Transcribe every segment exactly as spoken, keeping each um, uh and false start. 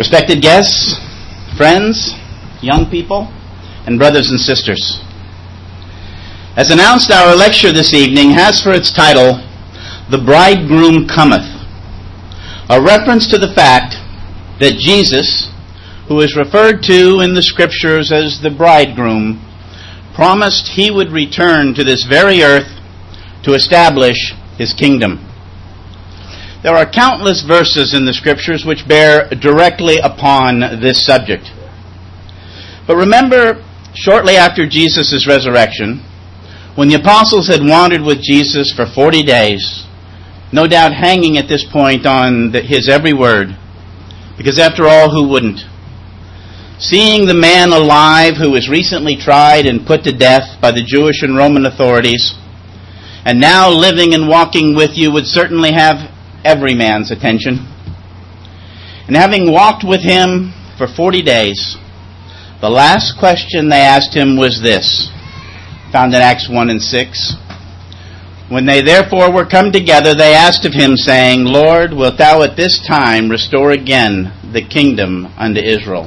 Respected guests, friends, young people, and brothers and sisters. As announced, our lecture this evening has for its title, The Bridegroom Cometh, a reference to the fact that Jesus, who is referred to in the Scriptures as the bridegroom, promised he would return to this very earth to establish his kingdom. There are countless verses in the Scriptures which bear directly upon this subject. But remember, shortly after Jesus' resurrection, when the apostles had wandered with Jesus for forty days, no doubt hanging at this point on the, his every word, because after all, who wouldn't? Seeing the man alive who was recently tried and put to death by the Jewish and Roman authorities, and now living and walking with you, would certainly have every man's attention. And having walked with him for forty days, the last question they asked him was this, found in Acts one and six. When they therefore were come together, they asked of him, saying, Lord, wilt thou at this time restore again the kingdom unto Israel?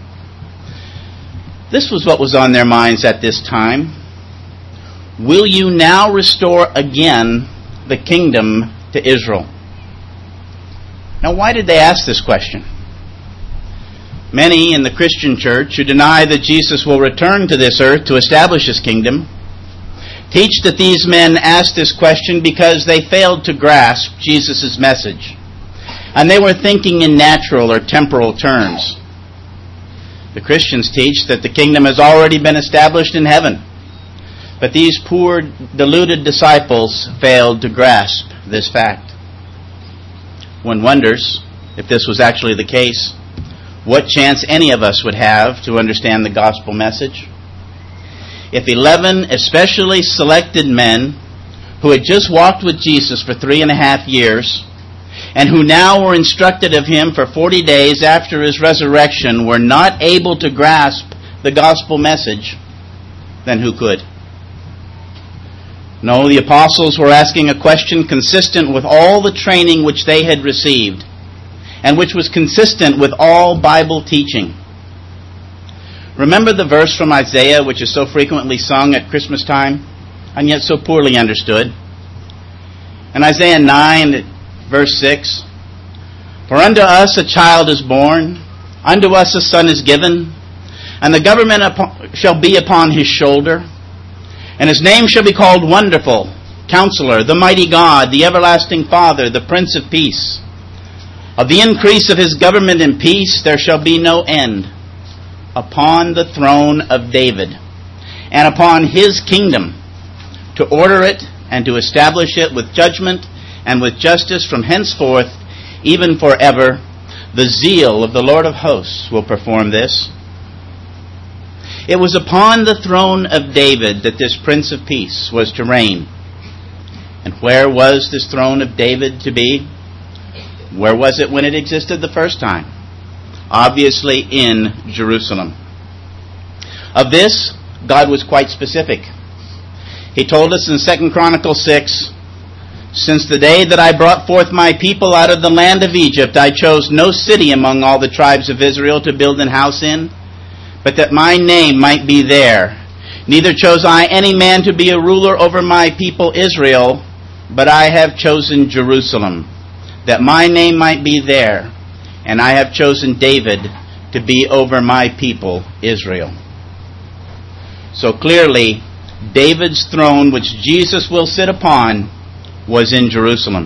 This was what was on their minds at this time. Will you now restore again the kingdom to Israel? Now, why did they ask this question? Many in the Christian church who deny that Jesus will return to this earth to establish his kingdom teach that these men asked this question because they failed to grasp Jesus' message, and they were thinking in natural or temporal terms. The Christians teach that the kingdom has already been established in heaven, but these poor, deluded disciples failed to grasp this fact. One wonders, if this was actually the case, what chance any of us would have to understand the gospel message. If eleven especially selected men who had just walked with Jesus for three and a half years and who now were instructed of him for forty days after his resurrection were not able to grasp the gospel message, then who could? No, the apostles were asking a question consistent with all the training which they had received and which was consistent with all Bible teaching. Remember the verse from Isaiah which is so frequently sung at Christmas time and yet so poorly understood? In Isaiah nine, verse six, For unto us a child is born, unto us a son is given, and the government upon, shall be upon his shoulder. And his name shall be called Wonderful, Counselor, the Mighty God, the Everlasting Father, the Prince of Peace. Of the increase of his government and peace there shall be no end upon the throne of David, and upon his kingdom, to order it and to establish it with judgment and with justice from henceforth, even forever. The zeal of the Lord of hosts will perform this. It was upon the throne of David that this Prince of Peace was to reign. And where was this throne of David to be? Where was it when it existed the first time? Obviously in Jerusalem. Of this, God was quite specific. He told us in Second Chronicles six, Since the day that I brought forth my people out of the land of Egypt, I chose no city among all the tribes of Israel to build an house in, but that my name might be there. Neither chose I any man to be a ruler over my people Israel, but I have chosen Jerusalem, that my name might be there, and I have chosen David to be over my people Israel. So clearly, David's throne, which Jesus will sit upon, was in Jerusalem.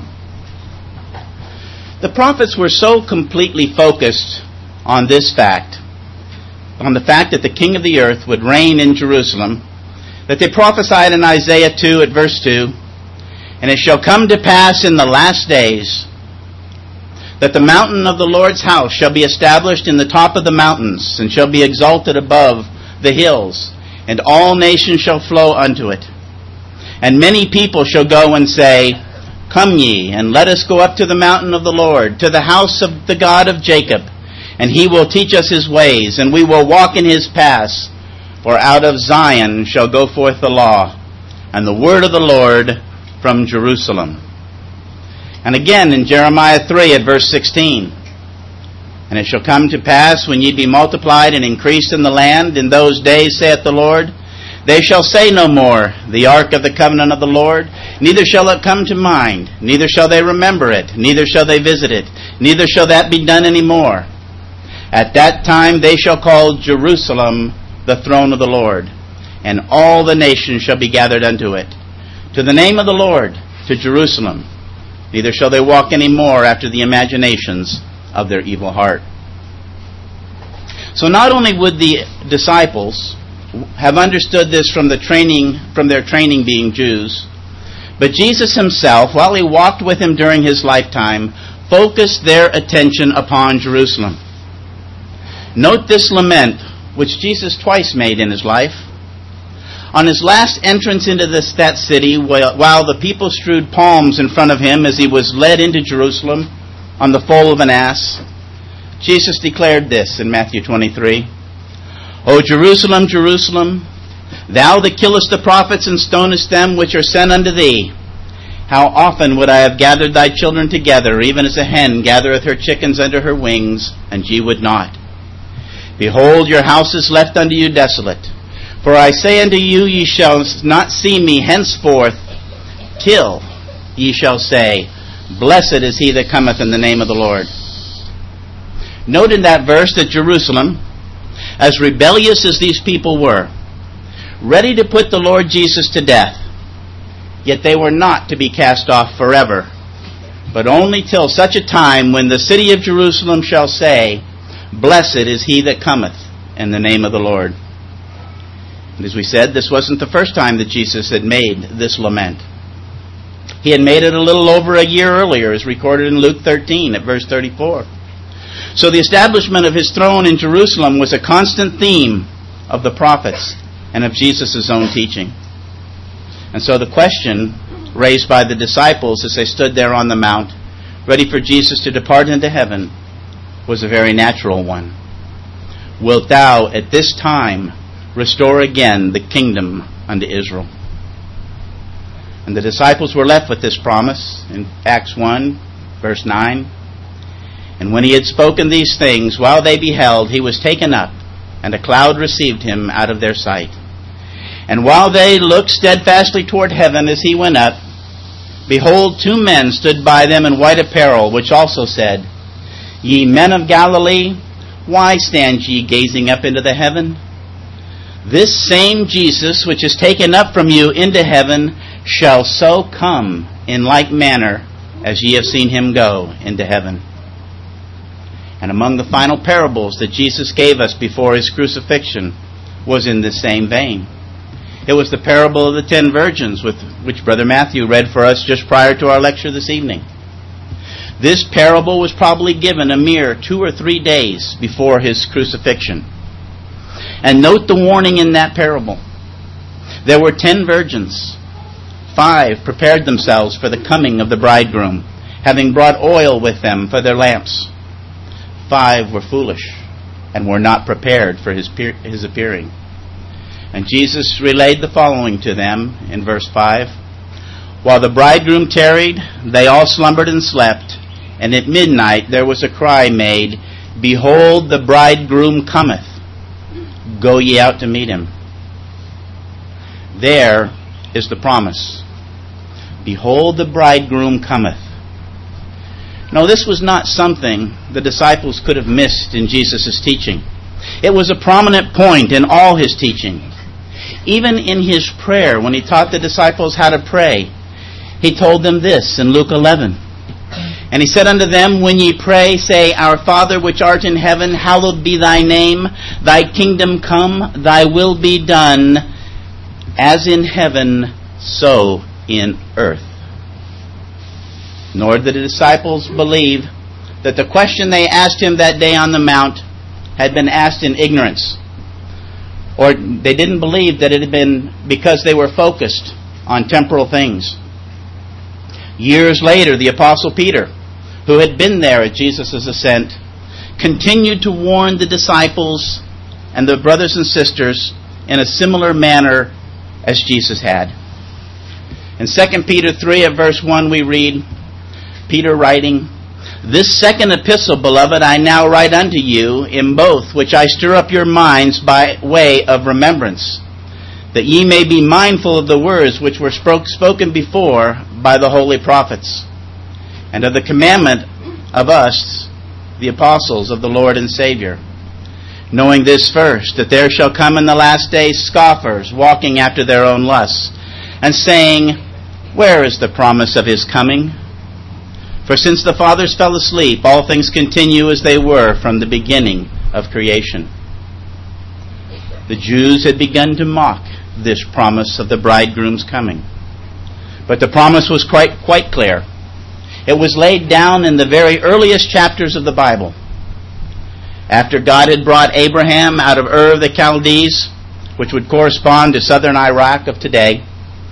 The prophets were so completely focused on this fact, on the fact that the King of the earth would reign in Jerusalem, that they prophesied in Isaiah two at verse two, And it shall come to pass in the last days that the mountain of the Lord's house shall be established in the top of the mountains, and shall be exalted above the hills, and all nations shall flow unto it. And many people shall go and say, Come ye, and let us go up to the mountain of the Lord, to the house of the God of Jacob, and he will teach us his ways, and we will walk in his paths. For out of Zion shall go forth the law, and the word of the Lord from Jerusalem. And again in Jeremiah three at verse sixteen, And it shall come to pass, when ye be multiplied and increased in the land, in those days, saith the Lord, they shall say no more, the ark of the covenant of the Lord, neither shall it come to mind, neither shall they remember it, neither shall they visit it, neither shall that be done any more. At that time they shall call Jerusalem the throne of the Lord, and all the nations shall be gathered unto it. To the name of the Lord, to Jerusalem, neither shall they walk any more after the imaginations of their evil heart. So not only would the disciples have understood this from the training, from their training being Jews, but Jesus himself, while he walked with him during his lifetime, focused their attention upon Jerusalem. Note this lament, which Jesus twice made in his life. On his last entrance into this, that city, while the people strewed palms in front of him as he was led into Jerusalem on the foal of an ass, Jesus declared this in Matthew twenty-three. O Jerusalem, Jerusalem, thou that killest the prophets and stonest them which are sent unto thee, how often would I have gathered thy children together, even as a hen gathereth her chickens under her wings, and ye would not. Behold, your house is left unto you desolate. For I say unto you, ye shall not see me henceforth, till ye shall say, Blessed is he that cometh in the name of the Lord. Note in that verse that Jerusalem, as rebellious as these people were, ready to put the Lord Jesus to death, yet they were not to be cast off forever, but only till such a time when the city of Jerusalem shall say, Blessed is he that cometh in the name of the Lord. And as we said, this wasn't the first time that Jesus had made this lament. He had made it a little over a year earlier, as recorded in Luke thirteen at verse thirty-four. So the establishment of his throne in Jerusalem was a constant theme of the prophets and of Jesus' own teaching. And so the question raised by the disciples as they stood there on the mount, ready for Jesus to depart into heaven, was a very natural one. Wilt thou at this time restore again the kingdom unto Israel? And the disciples were left with this promise in Acts one, verse nine. And when he had spoken these things, while they beheld, he was taken up, and a cloud received him out of their sight. And while they looked steadfastly toward heaven as he went up, behold, two men stood by them in white apparel, which also said, Ye men of Galilee, why stand ye gazing up into the heaven? This same Jesus, which is taken up from you into heaven, shall so come in like manner as ye have seen him go into heaven. And among the final parables that Jesus gave us before his crucifixion was in this same vein. It was the parable of the ten virgins, with which Brother Matthew read for us just prior to our lecture this evening. This parable was probably given a mere two or three days before his crucifixion. And note the warning in that parable. There were ten virgins. Five prepared themselves for the coming of the bridegroom, having brought oil with them for their lamps. Five were foolish and were not prepared for his, his appearing. And Jesus relayed the following to them in verse five. While the bridegroom tarried, they all slumbered and slept, and at midnight there was a cry made, Behold, the bridegroom cometh. Go ye out to meet him. There is the promise. Behold, the bridegroom cometh. No, this was not something the disciples could have missed in Jesus' teaching. It was a prominent point in all his teaching. Even in his prayer, when he taught the disciples how to pray, he told them this in Luke eleven. And he said unto them, When ye pray, say, Our Father which art in heaven, hallowed be thy name. Thy kingdom come, thy will be done, as in heaven, so in earth. Nor did the disciples believe that the question they asked him that day on the mount had been asked in ignorance. Or they didn't believe that it had been because they were focused on temporal things. Years later, the Apostle Peter, who had been there at Jesus' ascent, continued to warn the disciples and the brothers and sisters in a similar manner as Jesus had. In Second Peter three at verse one we read, Peter writing, This second epistle, beloved, I now write unto you in both, which I stir up your minds by way of remembrance, that ye may be mindful of the words which were spoke, spoken before by the holy prophets, and of the commandment of us, the apostles of the Lord and Savior, knowing this first, that there shall come in the last days scoffers, walking after their own lusts, and saying, Where is the promise of his coming? For since the fathers fell asleep, all things continue as they were from the beginning of creation. The Jews had begun to mock this promise of the bridegroom's coming. But the promise was quite, quite clear. It was laid down in the very earliest chapters of the Bible. After God had brought Abraham out of Ur of the Chaldees, which would correspond to southern Iraq of today,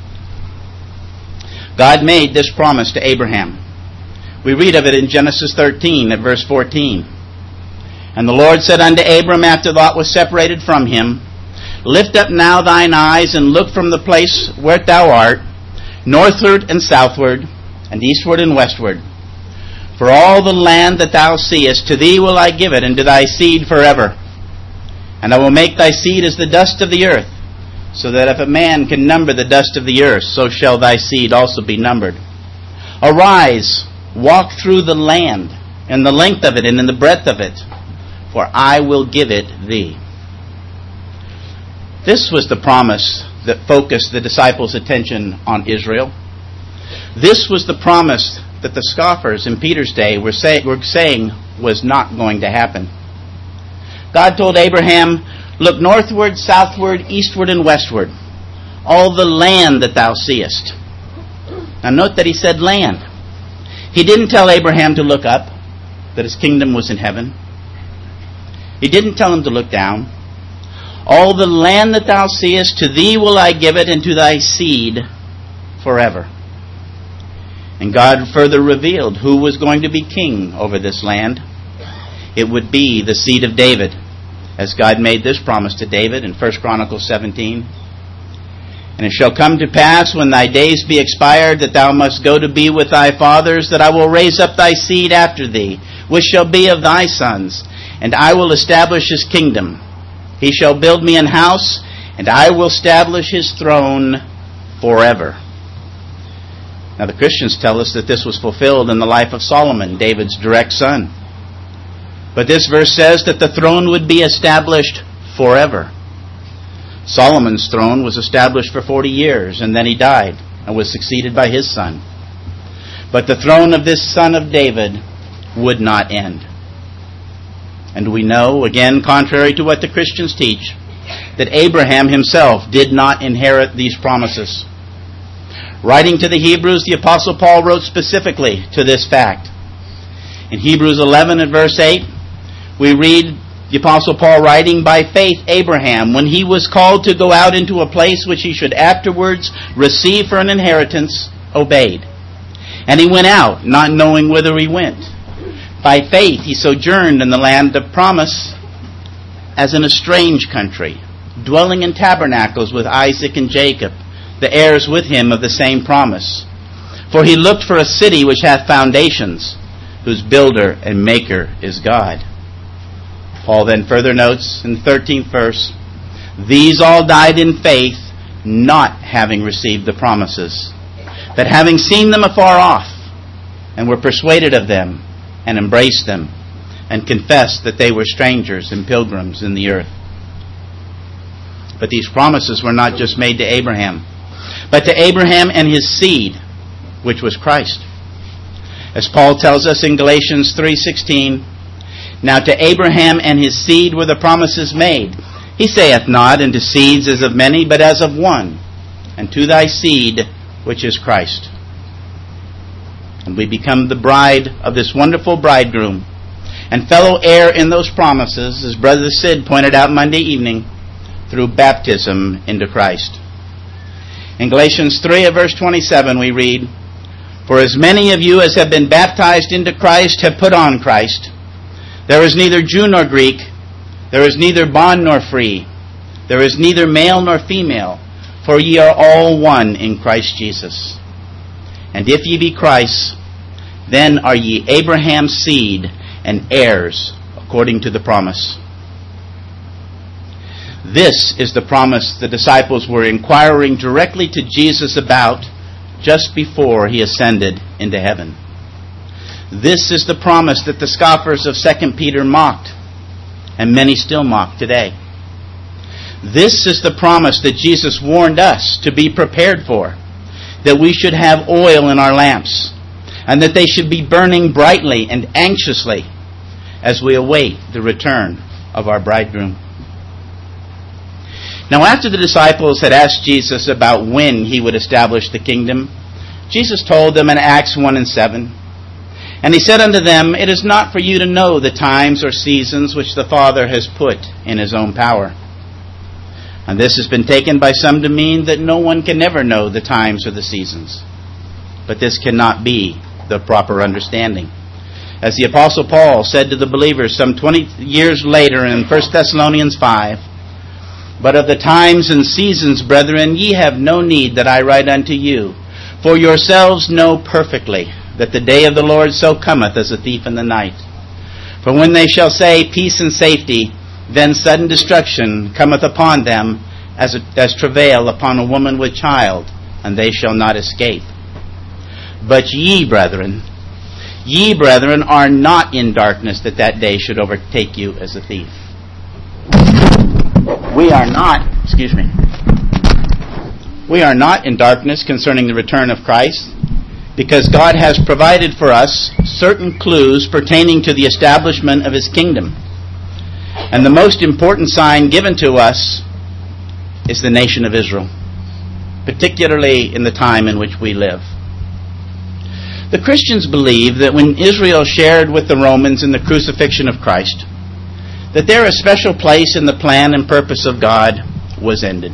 God made this promise to Abraham. We read of it in Genesis thirteen at verse fourteen. And the Lord said unto Abram after Lot was separated from him, Lift up now thine eyes and look from the place where thou art, northward and southward, and eastward and westward. For all the land that thou seest, to thee will I give it, and to thy seed forever. And I will make thy seed as the dust of the earth, so that if a man can number the dust of the earth, so shall thy seed also be numbered. Arise, walk through the land, in the length of it and in the breadth of it, for I will give it thee. This was the promise that focused the disciples' attention on Israel. This was the promise that the scoffers in Peter's day were, say, were saying was not going to happen. God told Abraham, Look northward, southward, eastward, and westward, all the land that thou seest. Now note that he said land. He didn't tell Abraham to look up, that his kingdom was in heaven. He didn't tell him to look down. All the land that thou seest, to thee will I give it, and to thy seed forever. And God further revealed who was going to be king over this land. It would be the seed of David, as God made this promise to David in First Chronicles seventeen. And it shall come to pass, when thy days be expired, that thou must go to be with thy fathers, that I will raise up thy seed after thee, which shall be of thy sons, and I will establish his kingdom. He shall build me an house, and I will establish his throne forever. Now the Christians tell us that this was fulfilled in the life of Solomon, David's direct son. But this verse says that the throne would be established forever. Solomon's throne was established for forty years, and then he died and was succeeded by his son. But the throne of this son of David would not end. And we know, again, contrary to what the Christians teach, that Abraham himself did not inherit these promises. Writing to the Hebrews, the Apostle Paul wrote specifically to this fact. In Hebrews eleven and verse eight, we read the Apostle Paul writing, By faith Abraham, when he was called to go out into a place which he should afterwards receive for an inheritance, obeyed. And he went out, not knowing whither he went. By faith he sojourned in the land of promise, as in a strange country, dwelling in tabernacles with Isaac and Jacob, the heirs with him of the same promise. For he looked for a city which hath foundations, whose builder and maker is God. Paul then further notes in the thirteenth verse, These all died in faith, not having received the promises, that having seen them afar off, and were persuaded of them, and embraced them, and confessed that they were strangers and pilgrims in the earth. But these promises were not just made to Abraham, but to Abraham and his seed, which was Christ. As Paul tells us in Galatians three sixteen, Now to Abraham and his seed were the promises made. He saith not, Unto seeds as of many, but as of one, and to thy seed, which is Christ. And we become the bride of this wonderful bridegroom, and fellow heir in those promises, as Brother Sid pointed out Monday evening, through baptism into Christ. In Galatians three verse twenty-seven we read, For as many of you as have been baptized into Christ have put on Christ. There is neither Jew nor Greek, there is neither bond nor free, there is neither male nor female, for ye are all one in Christ Jesus. And if ye be Christ's, then are ye Abraham's seed and heirs according to the promise. This is the promise the disciples were inquiring directly to Jesus about just before he ascended into heaven. This is the promise that the scoffers of Second Peter mocked, and many still mock today. This is the promise that Jesus warned us to be prepared for, that we should have oil in our lamps, and that they should be burning brightly and anxiously as we await the return of our bridegroom. Now, after the disciples had asked Jesus about when he would establish the kingdom, Jesus told them in Acts one and seven, "And he said unto them, It is not for you to know the times or seasons which the Father has put in his own power." And this has been taken by some to mean that no one can ever know the times or the seasons. But this cannot be the proper understanding. As the Apostle Paul said to the believers some twenty years later in First Thessalonians five, "But of the times and seasons, brethren, ye have no need that I write unto you. For yourselves know perfectly that the day of the Lord so cometh as a thief in the night. For when they shall say, Peace and safety, then sudden destruction cometh upon them as, a, as travail upon a woman with child, and they shall not escape. But ye, brethren, ye, brethren, are not in darkness, that that day should overtake you as a thief." We are not, excuse me, we are not in darkness concerning the return of Christ, because God has provided for us certain clues pertaining to the establishment of his kingdom. And the most important sign given to us is the nation of Israel, particularly in the time in which we live. The Christians believe that when Israel shared with the Romans in the crucifixion of Christ, that their special place in the plan and purpose of God was ended.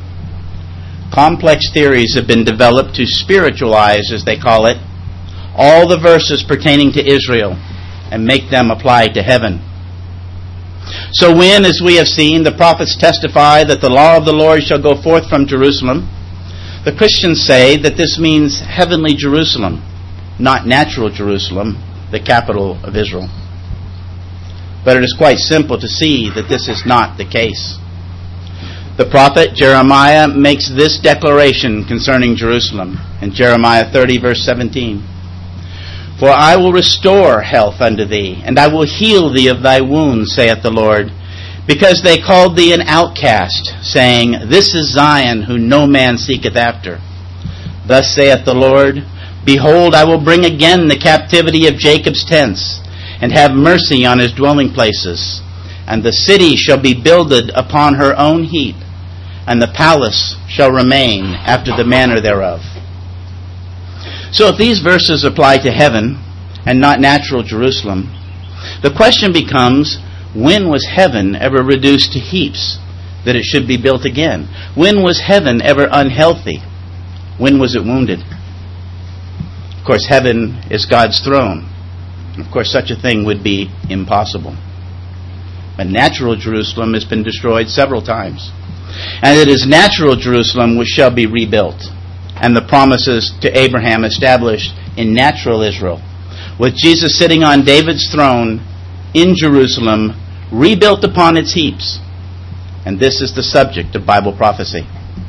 Complex theories have been developed to spiritualize, as they call it, all the verses pertaining to Israel and make them apply to heaven. So when, as we have seen, the prophets testify that the law of the Lord shall go forth from Jerusalem, the Christians say that this means heavenly Jerusalem, not natural Jerusalem, the capital of Israel. But it is quite simple to see that this is not the case. The prophet Jeremiah makes this declaration concerning Jerusalem in Jeremiah thirty, verse seventeen. "For I will restore health unto thee, and I will heal thee of thy wounds, saith the Lord, because they called thee an outcast, saying, This is Zion, who no man seeketh after. Thus saith the Lord, Behold, I will bring again the captivity of Jacob's tents, and have mercy on his dwelling places. And the city shall be builded upon her own heap, and the palace shall remain after the manner thereof." So if these verses apply to heaven and not natural Jerusalem, the question becomes, when was heaven ever reduced to heaps that it should be built again? When was heaven ever unhealthy? When was it wounded? Of course, heaven is God's throne. Of course, such a thing would be impossible. But natural Jerusalem has been destroyed several times. And it is natural Jerusalem which shall be rebuilt, and the promises to Abraham established in natural Israel, with Jesus sitting on David's throne in Jerusalem, rebuilt upon its heaps. And this is the subject of Bible prophecy.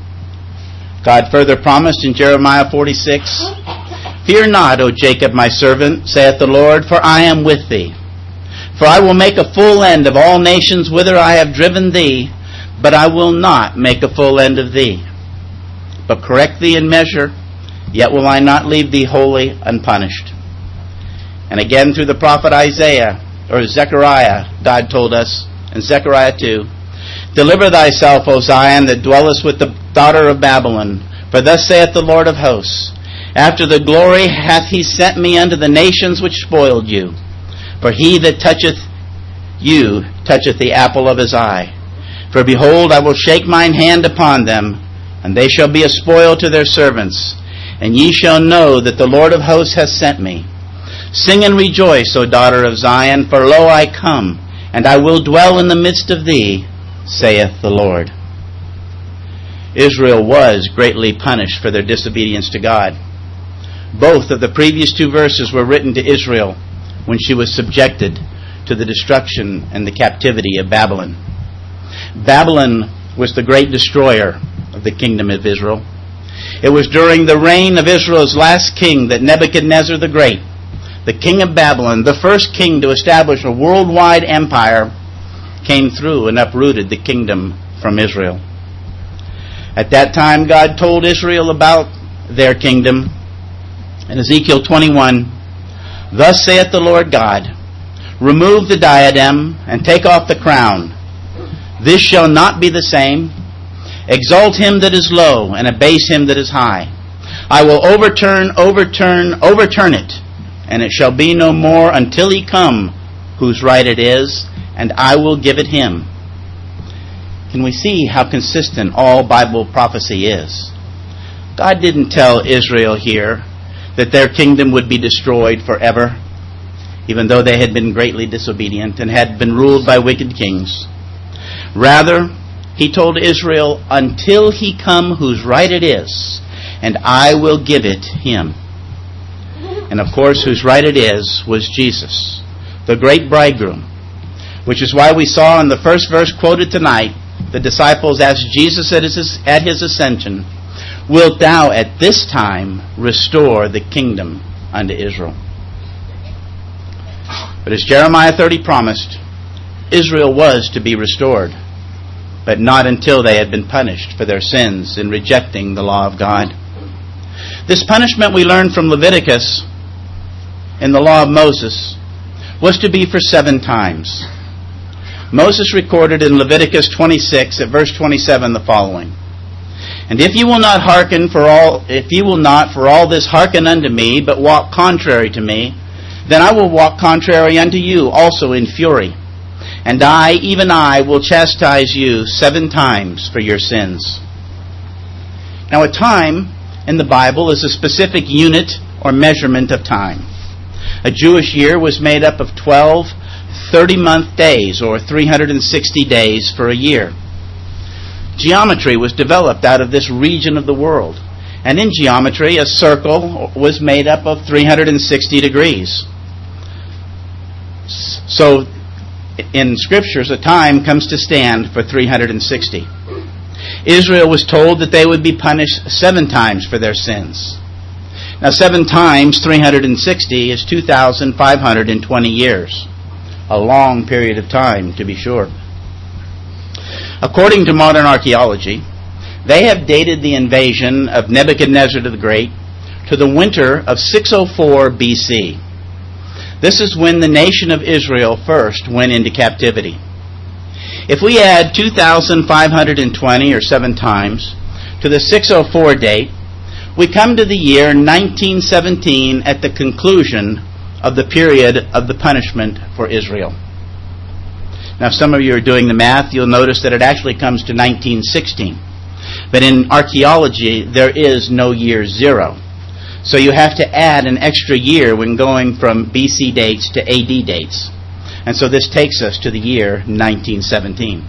God further promised in Jeremiah forty-six, "Fear not, O Jacob my servant, saith the Lord, for I am with thee. For I will make a full end of all nations whither I have driven thee, but I will not make a full end of thee. But correct thee in measure, yet will I not leave thee wholly unpunished." And again through the prophet Isaiah, or Zechariah, God told us in Zechariah two, "Deliver thyself, O Zion, that dwellest with the daughter of Babylon. For thus saith the Lord of hosts, After the glory hath he sent me unto the nations which spoiled you. For he that toucheth you toucheth the apple of his eye. For behold, I will shake mine hand upon them, and they shall be a spoil to their servants. And ye shall know that the Lord of hosts hath sent me. Sing and rejoice, O daughter of Zion, for lo, I come, and I will dwell in the midst of thee, saith the Lord." Israel was greatly punished for their disobedience to God. Both of the previous two verses were written to Israel when she was subjected to the destruction and the captivity of Babylon. Babylon was the great destroyer of the kingdom of Israel. It was during the reign of Israel's last king that Nebuchadnezzar the Great, the king of Babylon, the first king to establish a worldwide empire, came through and uprooted the kingdom from Israel. At that time, God told Israel about their kingdom. In Ezekiel twenty-one, "Thus saith the Lord God, remove the diadem and take off the crown. This shall not be the same. Exalt him that is low and abase him that is high. I will overturn, overturn, overturn it, and it shall be no more until he come whose right it is, and I will give it him." Can we see how consistent all Bible prophecy is? God didn't tell Israel here that their kingdom would be destroyed forever, even though they had been greatly disobedient and had been ruled by wicked kings. Rather, he told Israel, until he come whose right it is, and I will give it him. And of course, whose right it is was Jesus, the great bridegroom, which is why we saw in the first verse quoted tonight, the disciples asked Jesus at his, at his ascension, "Wilt thou at this time restore the kingdom unto Israel?" But as Jeremiah thirty promised, Israel was to be restored, but not until they had been punished for their sins in rejecting the law of God. This punishment we learned from Leviticus in the law of Moses was to be for seven times. Moses recorded in Leviticus twenty-six at verse twenty-seven the following: "And if you will not hearken for all, if you will not for all this hearken unto me, but walk contrary to me, then I will walk contrary unto you also in fury. And I, even I, will chastise you seven times for your sins." Now, a time in the Bible is a specific unit or measurement of time. A Jewish year was made up of twelve thirty-month days, or three hundred sixty days for a year. Geometry was developed out of this region of the world. And in geometry, a circle was made up of three hundred sixty degrees. So, in Scriptures, a time comes to stand for three hundred sixty. Israel was told that they would be punished seven times for their sins. Now, seven times three hundred sixty is two thousand five hundred twenty years. A long period of time, to be sure. According to modern archaeology, they have dated the invasion of Nebuchadnezzar the Great to the winter of six oh four B C. This is when the nation of Israel first went into captivity. If we add two thousand five hundred twenty, or seven times, to the six oh four date, we come to the year nineteen seventeen at the conclusion of the period of the punishment for Israel. Now, if some of you are doing the math, you'll notice that it actually comes to nineteen sixteen. But in archaeology, there is no year zero. So you have to add an extra year when going from B C dates to A D dates. And so this takes us to the year nineteen seventeen.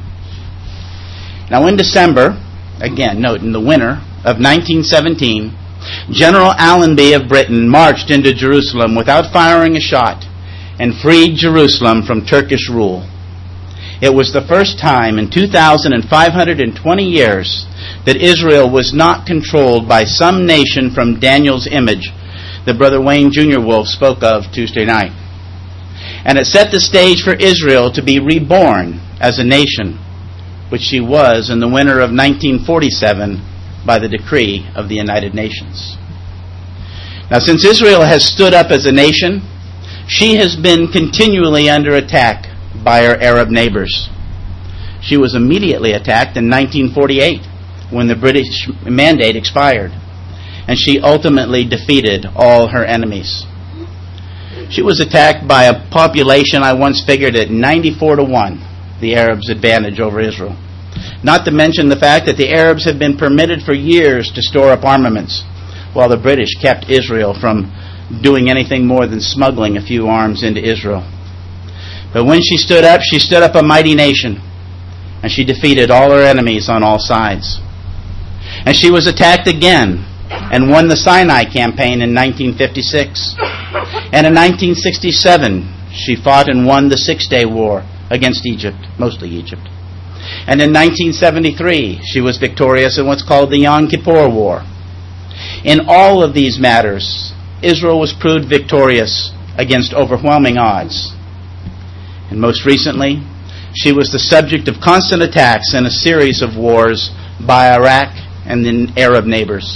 Now, in December, again, note, in the winter of nineteen seventeen, General Allenby of Britain marched into Jerusalem without firing a shot and freed Jerusalem from Turkish rule. It was the first time in two thousand five hundred twenty years that Israel was not controlled by some nation from Daniel's image that Brother Wayne Junior Wolf spoke of Tuesday night. And it set the stage for Israel to be reborn as a nation, which she was in the winter of nineteen forty-seven by the decree of the United Nations. Now, since Israel has stood up as a nation, she has been continually under attack by her Arab neighbors. She was immediately attacked in nineteen forty-eight when the British mandate expired, and she ultimately defeated all her enemies. She was attacked by a population I once figured at ninety-four to one, the Arabs' advantage over Israel. Not to mention the fact that the Arabs have been permitted for years to store up armaments, while the British kept Israel from doing anything more than smuggling a few arms into Israel. But when she stood up, she stood up a mighty nation, and she defeated all her enemies on all sides. And she was attacked again and won the Sinai campaign in nineteen fifty-six. And in nineteen sixty-seven, she fought and won the Six-Day War against Egypt, mostly Egypt. And in nineteen seventy-three, she was victorious in what's called the Yom Kippur War. In all of these matters, Israel was proved victorious against overwhelming odds. And most recently, she was the subject of constant attacks in a series of wars by Iraq and the Arab neighbors.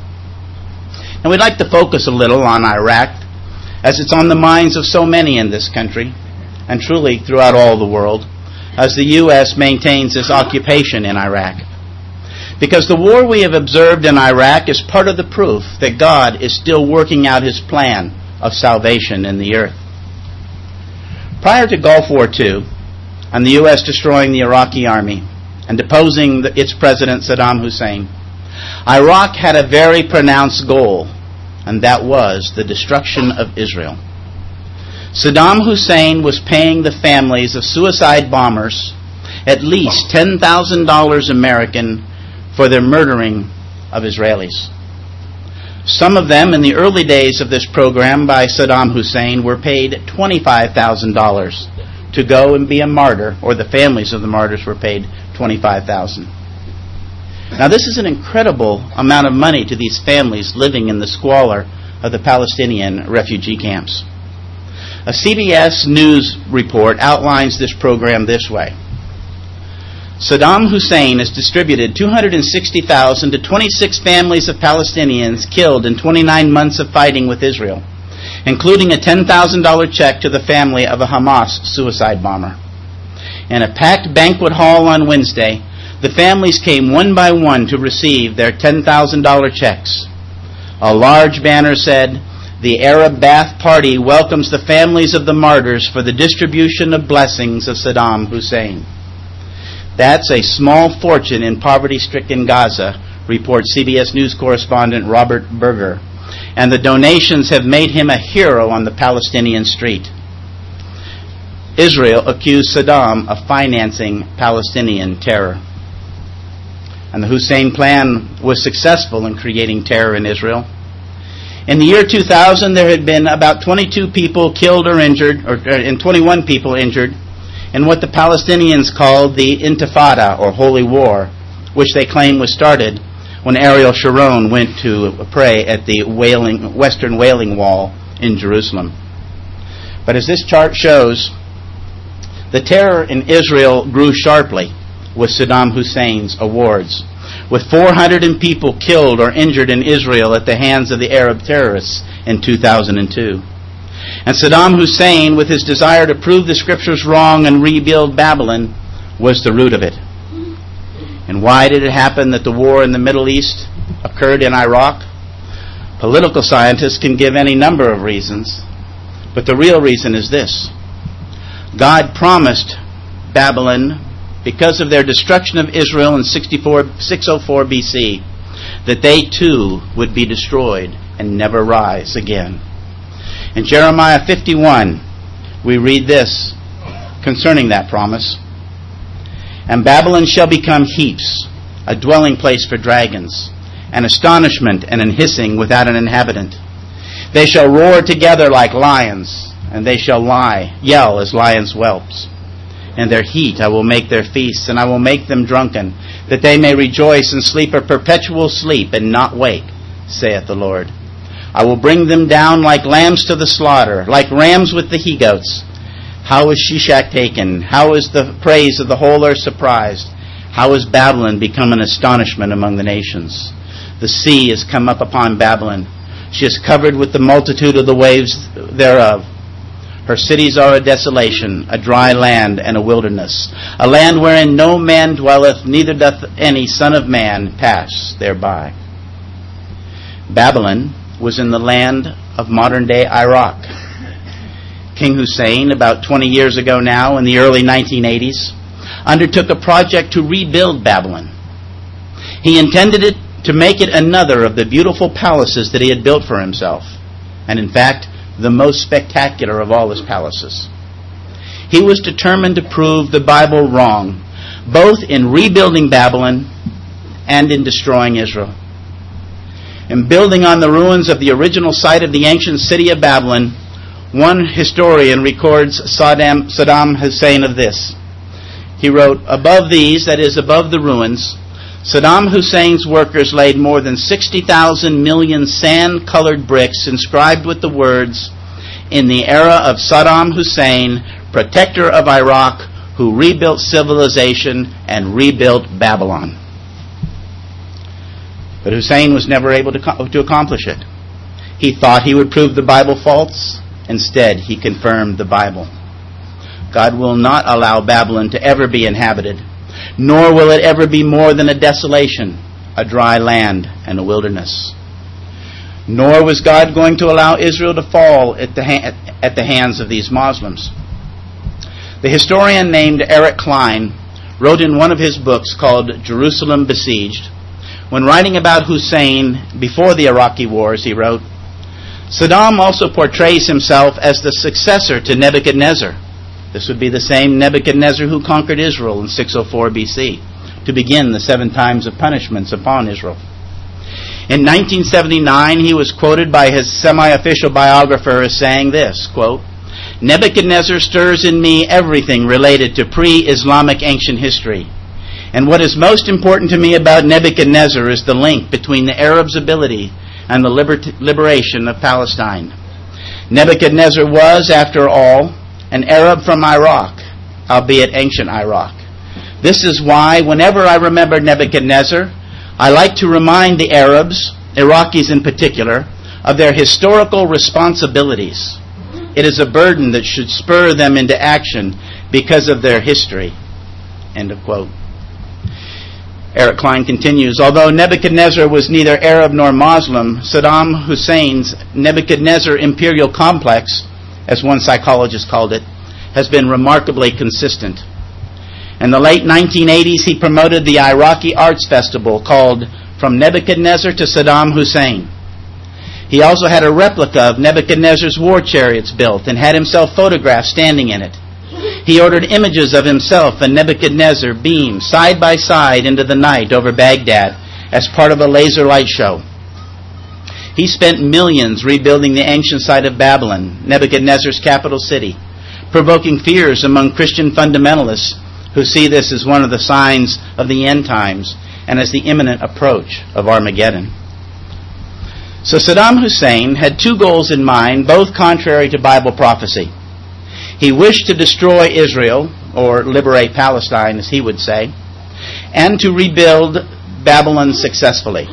And we'd like to focus a little on Iraq, as it's on the minds of so many in this country, and truly throughout all the world, as the U S maintains its occupation in Iraq. Because the war we have observed in Iraq is part of the proof that God is still working out His plan of salvation in the earth. Prior to Gulf War Two, and the U S destroying the Iraqi army and deposing the, its president Saddam Hussein, Iraq had a very pronounced goal, and that was the destruction of Israel. Saddam Hussein was paying the families of suicide bombers at least ten thousand dollars American for their murdering of Israelis. Some of them in the early days of this program by Saddam Hussein were paid twenty-five thousand dollars to go and be a martyr, or the families of the martyrs were paid twenty-five thousand dollars. Now this is an incredible amount of money to these families living in the squalor of the Palestinian refugee camps. A C B S News report outlines this program this way. Saddam Hussein has distributed two hundred sixty thousand dollars to twenty-six families of Palestinians killed in twenty-nine months of fighting with Israel, including a ten thousand dollars check to the family of a Hamas suicide bomber. In a packed banquet hall on Wednesday, the families came one by one to receive their ten thousand dollars checks. A large banner said, "The Arab Ba'ath Party welcomes the families of the martyrs for the distribution of blessings of Saddam Hussein." That's a small fortune in poverty-stricken Gaza, reports C B S News correspondent Robert Berger. And the donations have made him a hero on the Palestinian street. Israel accused Saddam of financing Palestinian terror. And the Hussein plan was successful in creating terror in Israel. In the year two thousand, there had been about twenty-two people killed or injured, or, and twenty-one people injured, in what the Palestinians called the Intifada, or Holy War, which they claim was started when Ariel Sharon went to pray at the Wailing, Western Wailing Wall in Jerusalem. But as this chart shows, the terror in Israel grew sharply with Saddam Hussein's awards, with four hundred people killed or injured in Israel at the hands of the Arab terrorists in two thousand two. And Saddam Hussein, with his desire to prove the scriptures wrong and rebuild Babylon, was the root of it. And why did it happen that the war in the Middle East occurred in Iraq? Political scientists can give any number of reasons, but the real reason is this. God promised Babylon, because of their destruction of Israel in six oh four B C, that they too would be destroyed and never rise again. In Jeremiah fifty-one, we read this concerning that promise. "And Babylon shall become heaps, a dwelling place for dragons, an astonishment and an hissing without an inhabitant. They shall roar together like lions, and they shall lie, yell as lions' whelps. In their heat I will make their feasts, and I will make them drunken, that they may rejoice and sleep a perpetual sleep and not wake, saith the Lord. I will bring them down like lambs to the slaughter, like rams with the he-goats. How is Shishak taken? How is the praise of the whole earth surprised? How is Babylon become an astonishment among the nations? The sea is come up upon Babylon. She is covered with the multitude of the waves thereof. Her cities are a desolation, a dry land and a wilderness, a land wherein no man dwelleth, neither doth any son of man pass thereby." Babylon was in the land of modern-day Iraq. King Hussein, about twenty years ago now, in the early nineteen eighties, undertook a project to rebuild Babylon. He intended it to make it another of the beautiful palaces that he had built for himself, and in fact, the most spectacular of all his palaces. He was determined to prove the Bible wrong, both in rebuilding Babylon and in destroying Israel. And building on the ruins of the original site of the ancient city of Babylon, one historian records Saddam, Saddam Hussein of this. He wrote, "Above these, that is, above the ruins, Saddam Hussein's workers laid more than sixty thousand million sand-colored bricks inscribed with the words, 'In the era of Saddam Hussein, protector of Iraq, who rebuilt civilization and rebuilt Babylon.'" But Hussein was never able to, to accomplish it. He thought he would prove the Bible false. Instead, he confirmed the Bible. God will not allow Babylon to ever be inhabited, nor will it ever be more than a desolation, a dry land, and a wilderness. Nor was God going to allow Israel to fall at the, ha- at the hands of these Muslims. The historian named Eric Klein wrote in one of his books called Jerusalem Besieged, when writing about Hussein before the Iraqi wars, he wrote, "Saddam also portrays himself as the successor to Nebuchadnezzar." This would be the same Nebuchadnezzar who conquered Israel in six oh four B C to begin the seven times of punishments upon Israel. In nineteen seventy-nine, he was quoted by his semi-official biographer as saying this, quote, "Nebuchadnezzar stirs in me everything related to pre-Islamic ancient history. And what is most important to me about Nebuchadnezzar is the link between the Arabs' ability and the liber- liberation of Palestine. Nebuchadnezzar was, after all, an Arab from Iraq, albeit ancient Iraq. This is why, whenever I remember Nebuchadnezzar, I like to remind the Arabs, Iraqis in particular, of their historical responsibilities. It is a burden that should spur them into action because of their history." End of quote. Eric Klein continues, "Although Nebuchadnezzar was neither Arab nor Muslim, Saddam Hussein's Nebuchadnezzar imperial complex, as one psychologist called it, has been remarkably consistent. In the late nineteen eighties, he promoted the Iraqi arts festival called From Nebuchadnezzar to Saddam Hussein. He also had a replica of Nebuchadnezzar's war chariots built and had himself photographed standing in it. He ordered images of himself and Nebuchadnezzar beamed side by side into the night over Baghdad as part of a laser light show. He spent millions rebuilding the ancient site of Babylon, Nebuchadnezzar's capital city, provoking fears among Christian fundamentalists who see this as one of the signs of the end times and as the imminent approach of Armageddon. So Saddam Hussein had two goals in mind, both contrary to Bible prophecy. He wished to destroy Israel, or liberate Palestine, as he would say, and to rebuild Babylon successfully.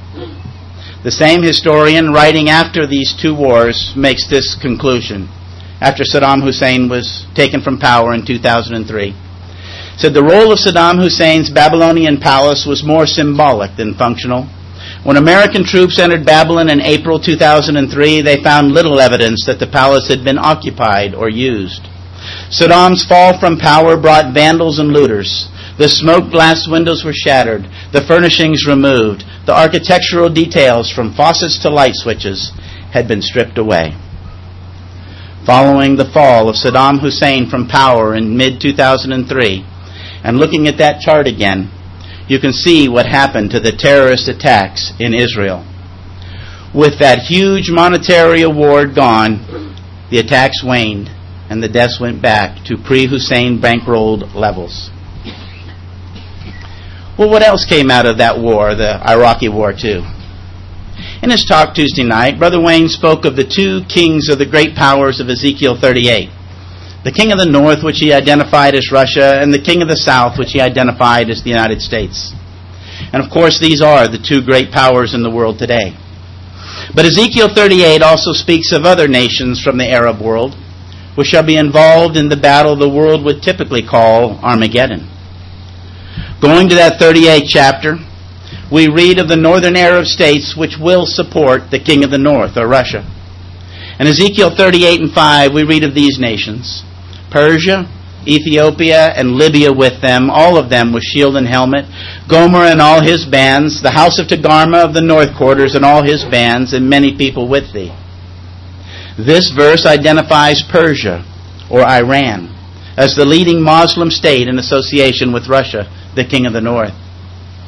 The same historian, writing after these two wars, makes this conclusion, after Saddam Hussein was taken from power in two thousand three. Said the role of Saddam Hussein's Babylonian palace was more symbolic than functional. When American troops entered Babylon in April two thousand three, they found little evidence that the palace had been occupied or used. Saddam's fall from power brought vandals and looters. The smoked glass windows were shattered, the furnishings removed, the architectural details from faucets to light switches had been stripped away. Following the fall of Saddam Hussein from power in mid two thousand three, and looking at that chart again, you can see what happened to the terrorist attacks in Israel. With that huge monetary award gone, the attacks waned and the deaths went back to pre-Hussein bankrolled levels. Well, what else came out of that war, the Iraqi war too? In his talk Tuesday night, Brother Wayne spoke of the two kings of the great powers of Ezekiel thirty-eight. The king of the north, which he identified as Russia, and the king of the south, which he identified as the United States. And of course, these are the two great powers in the world today. But Ezekiel thirty-eight also speaks of other nations from the Arab world, which shall be involved in the battle the world would typically call Armageddon. Going to that thirty-eighth chapter, we read of the northern Arab states which will support the king of the north, or Russia. In Ezekiel thirty-eight and five, we read of these nations: Persia, Ethiopia, and Libya with them, all of them with shield and helmet, Gomer and all his bands, the house of Togarmah of the north quarters and all his bands, and many people with thee. This verse identifies Persia, or Iran, as the leading Muslim state in association with Russia, the king of the north.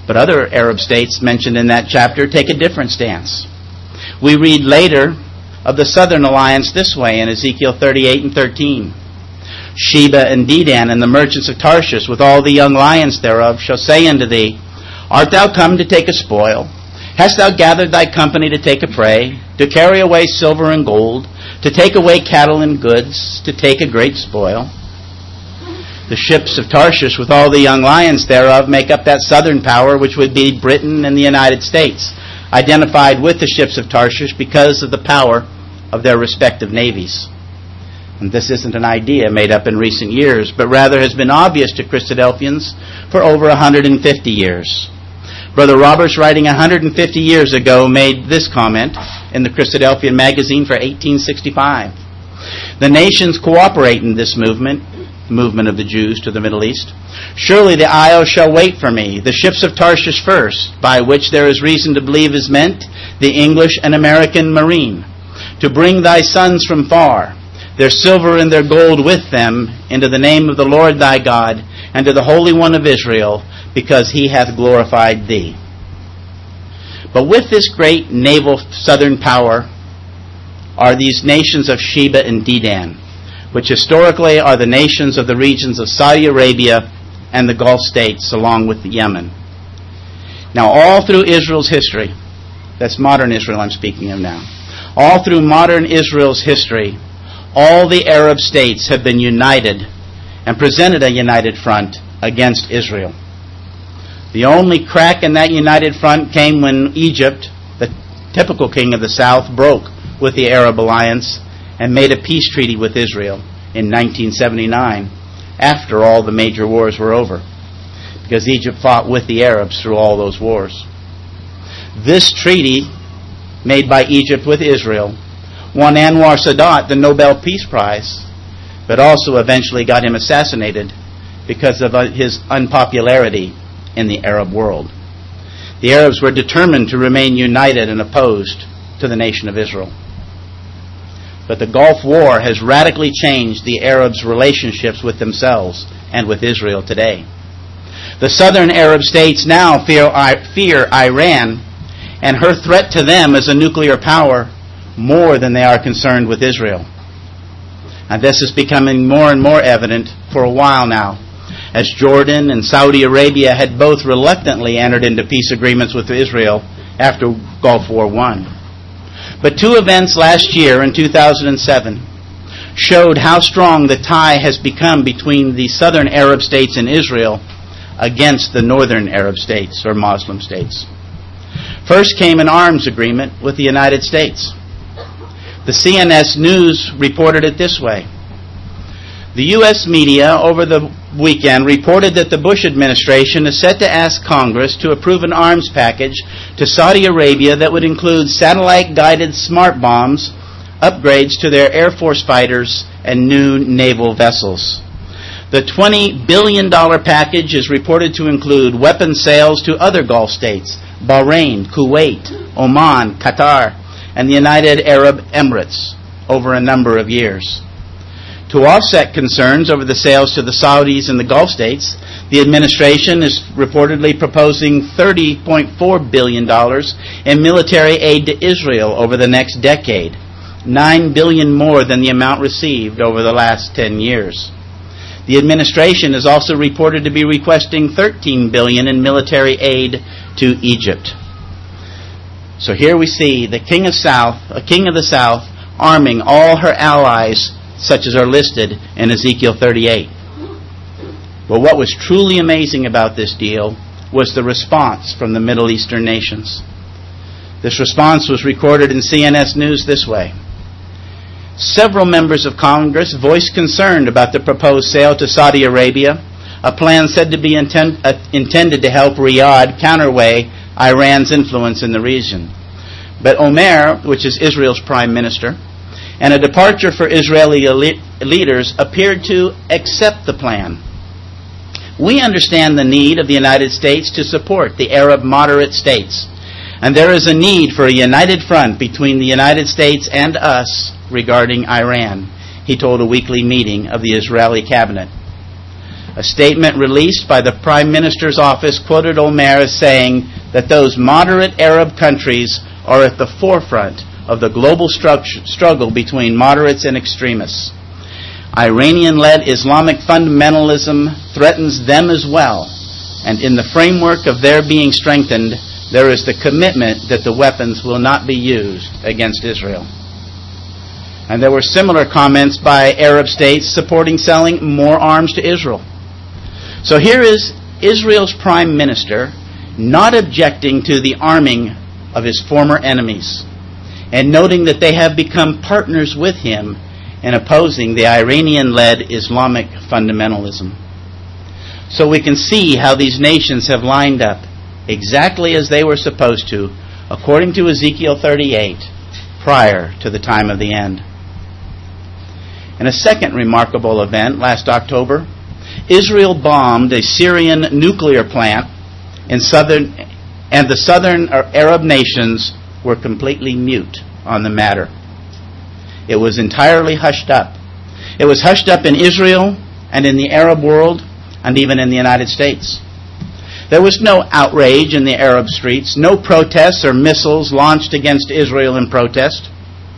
But other Arab states mentioned in that chapter take a different stance. We read later of the southern alliance this way in Ezekiel thirty-eight and thirteen. Sheba and Dedan and the merchants of Tarshish with all the young lions thereof shall say unto thee, Art thou come to take a spoil? Hast thou gathered thy company to take a prey, to carry away silver and gold, to take away cattle and goods, to take a great spoil? The ships of Tarshish with all the young lions thereof make up that southern power, which would be Britain and the United States, identified with the ships of Tarshish because of the power of their respective navies. And this isn't an idea made up in recent years, but rather has been obvious to Christadelphians for over one hundred fifty years. Brother Roberts, writing one hundred fifty years ago, made this comment in the Christadelphian magazine for eighteen sixty-five. The nations cooperate in this movement, the movement of the Jews to the Middle East. Surely the isles shall wait for me, the ships of Tarshish first, by which there is reason to believe is meant the English and American marine, to bring thy sons from far, their silver and their gold with them, into the name of the Lord thy God, and to the Holy One of Israel, because he hath glorified thee. But with this great naval southern power are these nations of Sheba and Dedan, which historically are the nations of the regions of Saudi Arabia and the Gulf states, along with Yemen. Now, all through Israel's history, that's modern Israel I'm speaking of now, all through modern Israel's history, all the Arab states have been united and presented a united front against Israel. The only crack in that united front came when Egypt, the typical king of the south, broke with the Arab alliance and made a peace treaty with Israel in nineteen seventy-nine, after all the major wars were over, because Egypt fought with the Arabs through all those wars. This treaty, made by Egypt with Israel, won Anwar Sadat the Nobel Peace Prize, but also eventually got him assassinated because of his unpopularity in the Arab world. The Arabs were determined to remain united and opposed to the nation of Israel. But the Gulf War has radically changed the Arabs' relationships with themselves and with Israel today. The southern Arab states now fear, fear Iran and her threat to them as a nuclear power more than they are concerned with Israel. And this is becoming more and more evident for a while now, as Jordan and Saudi Arabia had both reluctantly entered into peace agreements with Israel after Gulf War One. But two events last year in two thousand seven showed how strong the tie has become between the southern Arab states and Israel against the northern Arab states or Muslim states. First came an arms agreement with the United States. The C N S News reported it this way. The U S media over the weekend reported that the Bush administration is set to ask Congress to approve an arms package to Saudi Arabia that would include satellite-guided smart bombs, upgrades to their Air Force fighters, and new naval vessels. The twenty billion dollars package is reported to include weapon sales to other Gulf states, Bahrain, Kuwait, Oman, Qatar, and the United Arab Emirates, over a number of years. To offset concerns over the sales to the Saudis and the Gulf states, the administration is reportedly proposing thirty point four billion dollars in military aid to Israel over the next decade, nine billion dollars more than the amount received over the last ten years. The administration is also reported to be requesting thirteen billion dollars in military aid to Egypt. So here we see the king of South, a king of the South, arming all her allies, such as are listed in Ezekiel thirty-eight. But what was truly amazing about this deal was the response from the Middle Eastern nations. This response was recorded in C N S News this way. Several members of Congress voiced concern about the proposed sale to Saudi Arabia, a plan said to be intent, uh, intended to help Riyadh counterweigh Iran's influence in the region. But Omer, which is Israel's prime minister, and a departure for Israeli leaders appeared to accept the plan. We understand the need of the United States to support the Arab moderate states, and there is a need for a united front between the United States and us regarding Iran, he told a weekly meeting of the Israeli cabinet. A statement released by the Prime Minister's office quoted Omer as saying that those moderate Arab countries are at the forefront of the global stru- struggle between moderates and extremists. Iranian-led Islamic fundamentalism threatens them as well, and in the framework of their being strengthened, there is the commitment that the weapons will not be used against Israel. And there were similar comments by Arab states supporting selling more arms to Israel. So here is Israel's prime minister not objecting to the arming of his former enemies and noting that they have become partners with him in opposing the Iranian-led Islamic fundamentalism. So we can see how these nations have lined up exactly as they were supposed to, according to Ezekiel thirty-eight, prior to the time of the end. In a second remarkable event last October, Israel bombed a Syrian nuclear plant in southern, and the southern Arab nations were completely mute on the matter. It was entirely hushed up. It was hushed up in Israel and in the Arab world and even in the United States. There was no outrage in the Arab streets, no protests or missiles launched against Israel in protest.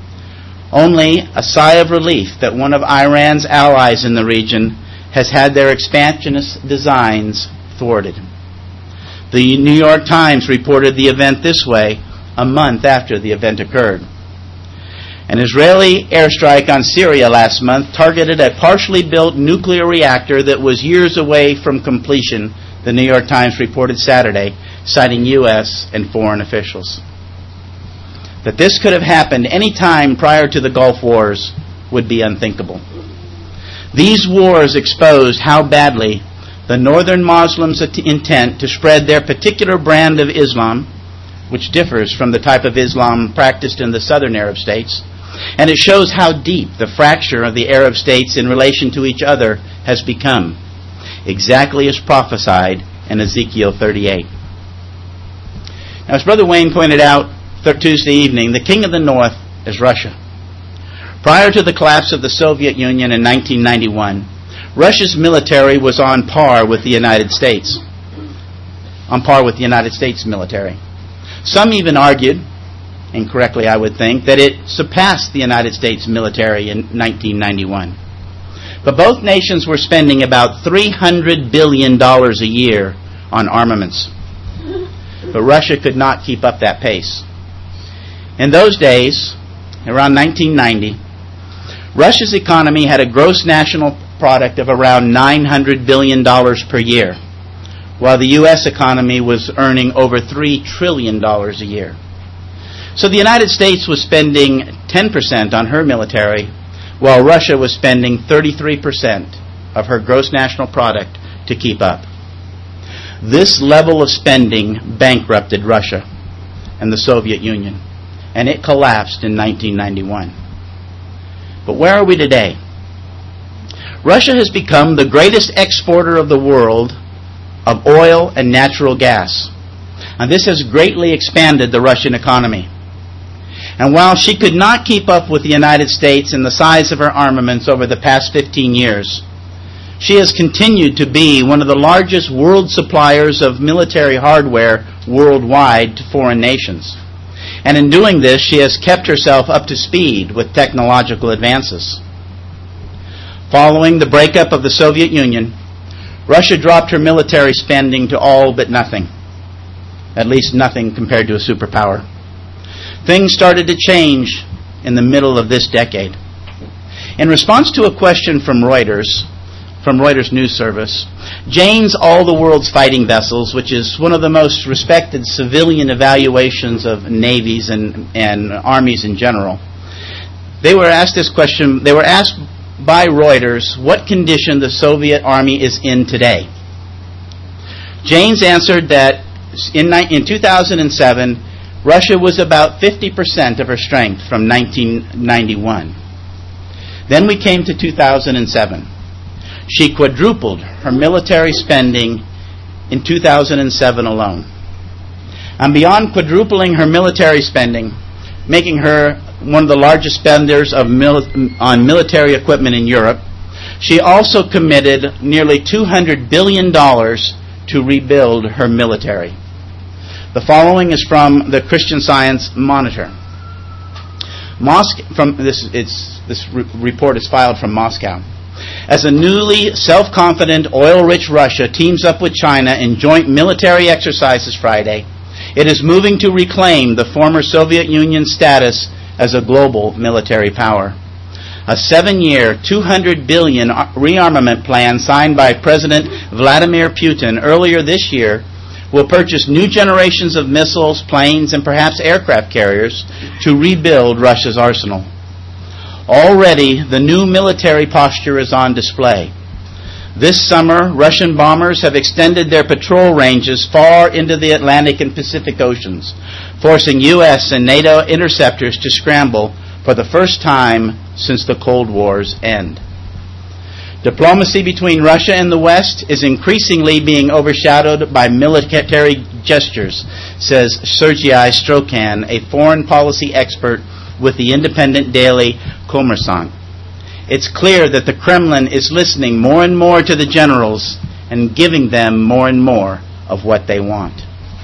Only a sigh of relief that one of Iran's allies in the region has had their expansionist designs thwarted. The New York Times reported the event this way a month after the event occurred. An Israeli airstrike on Syria last month targeted a partially built nuclear reactor that was years away from completion, the New York Times reported Saturday, citing U S and foreign officials. That this could have happened any time prior to the Gulf Wars would be unthinkable. These wars exposed how badly the northern Muslims' intent to spread their particular brand of Islam, which differs from the type of Islam practiced in the southern Arab states, and it shows how deep the fracture of the Arab states in relation to each other has become, exactly as prophesied in Ezekiel thirty-eight. Now, as Brother Wayne pointed out Tuesday evening, the king of the north is Russia. Prior to the collapse of the Soviet Union in nineteen ninety-one, Russia's military was on par with the United States. On par with the United States military. Some even argued, incorrectly I would think, that it surpassed the United States military in nineteen ninety-one. But both nations were spending about three hundred billion dollars a year on armaments. But Russia could not keep up that pace. In those days, around nineteen ninety, Russia's economy had a gross national product of around nine hundred billion dollars per year, while the U S economy was earning over three trillion dollars a year. So the United States was spending ten percent on her military, while Russia was spending thirty-three percent of her gross national product to keep up. This level of spending bankrupted Russia and the Soviet Union, and it collapsed in nineteen ninety-one. But where are we today? Russia has become the greatest exporter of the world of oil and natural gas. And this has greatly expanded the Russian economy. And while she could not keep up with the United States in the size of her armaments over the past fifteen years, she has continued to be one of the largest world suppliers of military hardware worldwide to foreign nations. And in doing this, she has kept herself up to speed with technological advances. Following the breakup of the Soviet Union, Russia dropped her military spending to all but nothing. At least nothing compared to a superpower. Things started to change in the middle of this decade. In response to a question from Reuters, from Reuters News Service, Jane's All the World's Fighting Vessels, which is one of the most respected civilian evaluations of navies and, and armies in general, they were asked this question, they were asked by Reuters what condition the Soviet Army is in today. Jane's answered that in, in two thousand seven, Russia was about fifty percent of her strength from nineteen ninety-one. Then we came to two thousand seven. She quadrupled her military spending in two thousand seven alone. And beyond quadrupling her military spending, making her one of the largest spenders of mil- on military equipment in Europe, she also committed nearly two hundred billion dollars to rebuild her military. The following is from the Christian Science Monitor. Moscow, from this, it's, this re- report is filed from Moscow. As a newly self-confident, oil-rich Russia teams up with China in joint military exercises Friday, it is moving to reclaim the former Soviet Union's status as a global military power. A seven-year, two hundred billion dollars rearmament plan signed by President Vladimir Putin earlier this year will purchase new generations of missiles, planes, and perhaps aircraft carriers to rebuild Russia's arsenal. Already, the new military posture is on display. This summer, Russian bombers have extended their patrol ranges far into the Atlantic and Pacific Oceans, forcing U S and NATO interceptors to scramble for the first time since the Cold War's end. Diplomacy between Russia and the West is increasingly being overshadowed by military gestures, says Sergei Strokhan, a foreign policy expert with the independent daily Kommersant. It's clear that the Kremlin is listening more and more to the generals and giving them more and more of what they want.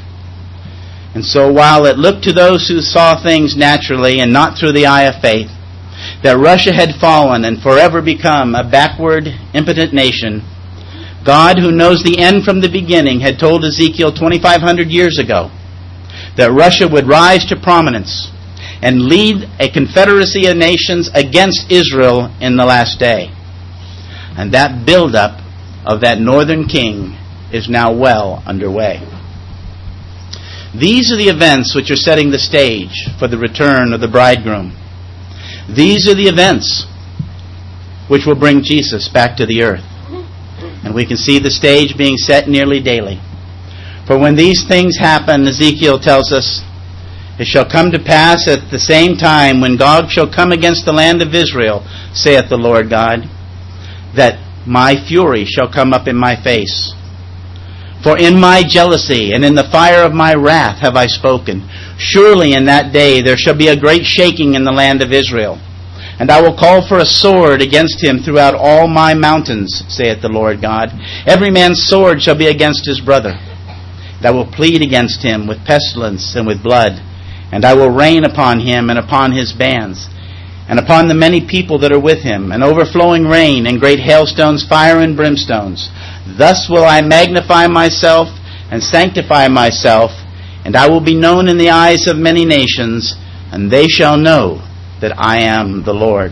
And so while it looked to those who saw things naturally and not through the eye of faith, that Russia had fallen and forever become a backward, impotent nation, God, who knows the end from the beginning, had told Ezekiel twenty-five hundred years ago that Russia would rise to prominence and lead a confederacy of nations against Israel in the last day. And that buildup of that northern king is now well underway. These are the events which are setting the stage for the return of the bridegroom. These are the events which will bring Jesus back to the earth. And we can see the stage being set nearly daily. For when these things happen, Ezekiel tells us, it shall come to pass at the same time when Gog shall come against the land of Israel, saith the Lord God, that my fury shall come up in my face. For in my jealousy and in the fire of my wrath have I spoken. Surely in that day there shall be a great shaking in the land of Israel. And I will call for a sword against him throughout all my mountains, saith the Lord God. Every man's sword shall be against his brother. And I will plead against him with pestilence and with blood. And I will rain upon him and upon his bands, and upon the many people that are with him, an overflowing rain and great hailstones, fire and brimstones. Thus will I magnify myself and sanctify myself, and I will be known in the eyes of many nations, and they shall know that I am the Lord.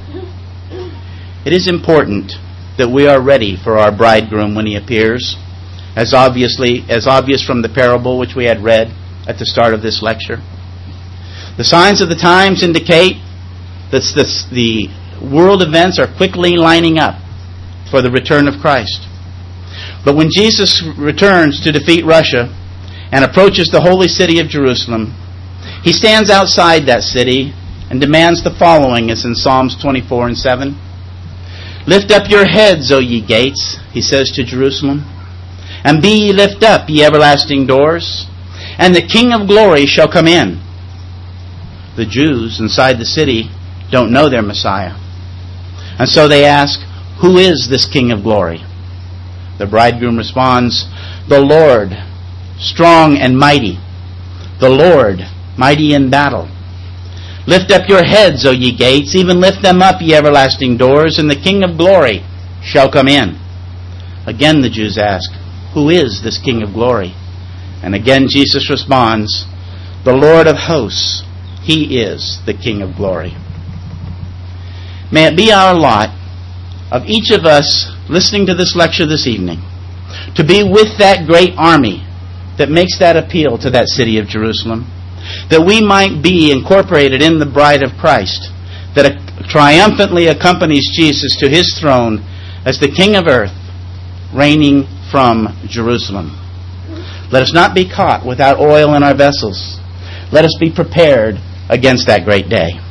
It is important that we are ready for our bridegroom when he appears, as obviously as obvious from the parable which we had read at the start of this lecture. The signs of the times indicate that the world events are quickly lining up for the return of Christ. But when Jesus returns to defeat Russia and approaches the holy city of Jerusalem, he stands outside that city and demands the following, as in Psalms twenty-four and seven. Lift up your heads, O ye gates, he says to Jerusalem, and be ye lift up, ye everlasting doors, and the King of glory shall come in. The Jews inside the city don't know their Messiah. And so they ask, who is this King of glory? The bridegroom responds, the Lord, strong and mighty. The Lord, mighty in battle. Lift up your heads, O ye gates, even lift them up, ye everlasting doors, and the King of glory shall come in. Again the Jews ask, who is this King of glory? And again Jesus responds, the Lord of hosts, he is the King of glory. May it be our lot of each of us listening to this lecture this evening to be with that great army that makes that appeal to that city of Jerusalem, that we might be incorporated in the bride of Christ, that triumphantly accompanies Jesus to his throne as the King of earth, reigning from Jerusalem. Let us not be caught without oil in our vessels. Let us be prepared against that great day.